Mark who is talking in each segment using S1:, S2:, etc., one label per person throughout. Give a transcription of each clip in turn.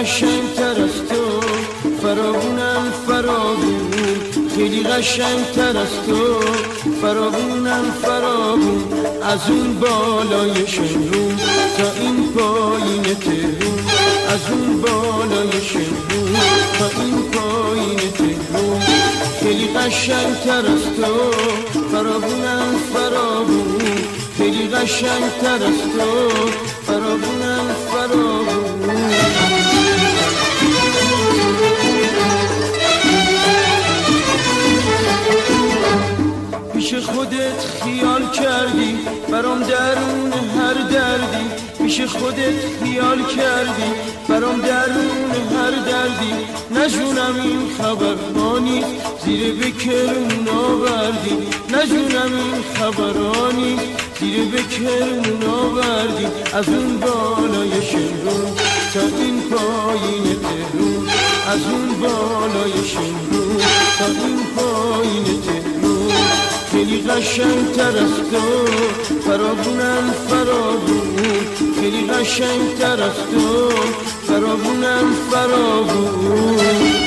S1: قشنگتر از تو، فراوونم فراوون، خیلی قشنگتر از تو، فراوونم فراوون، از اون بالای شمرون تا این پایین تهرون، از اون بالای شمرون تا این پایین تهرون، خیلی قشنگتر از تو، فراوونم فراوون، خیلی قشنگتر از تو، فراوونم فراوون. پیش خودت خیال کردی برام درون هر دردی، پیش خودت خیال کردی برام درون هر دردی، نجونم این خبرانی زیر بکرون آوردی، نجونم این خبرانی زیر بکرون آوردی، از اون بالای شمرون تا این پایین تهرون، از اون بالای شمرون تا این پایین تهرون، خیلی قشنگتر از تو، فراوونم فراوون، خیلی قشنگتر از تو، فراوونم فراوون.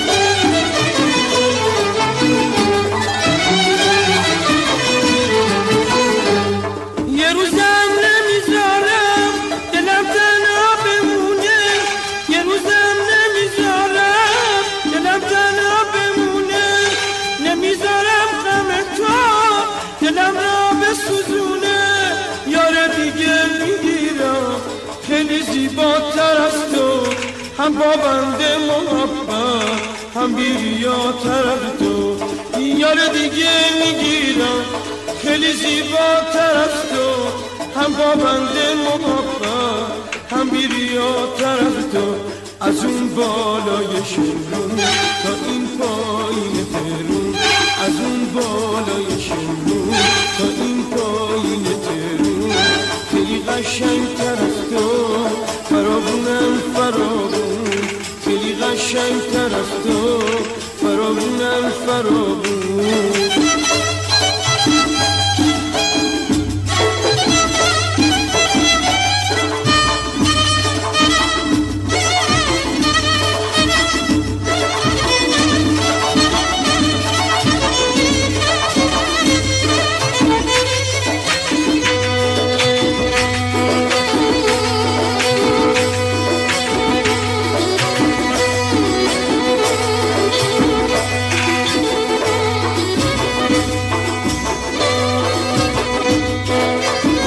S1: یه روزم نمیذارم دلم تنها بمونه، یه روزم نمیذارم دلم تنها بمونه، نمیذارم غم تو دلم را بسوزونه، یار دیگه میگیرم خیلی زیباتر از تو، هم پابند محبت هم بیریاتر از تو، یار دیگه میگیرم خیلی زیباتر از تو، هم پابند محبت هم بیریاتر از تو، از اون بالای شمرون تا این پایین تهرون، از اون بالای شمرون تا این پایین تهرون، خیلی قشنگتر از تو، فراوونم فراوون، خیلی قشنگتر از تو، فراوونم فراوون.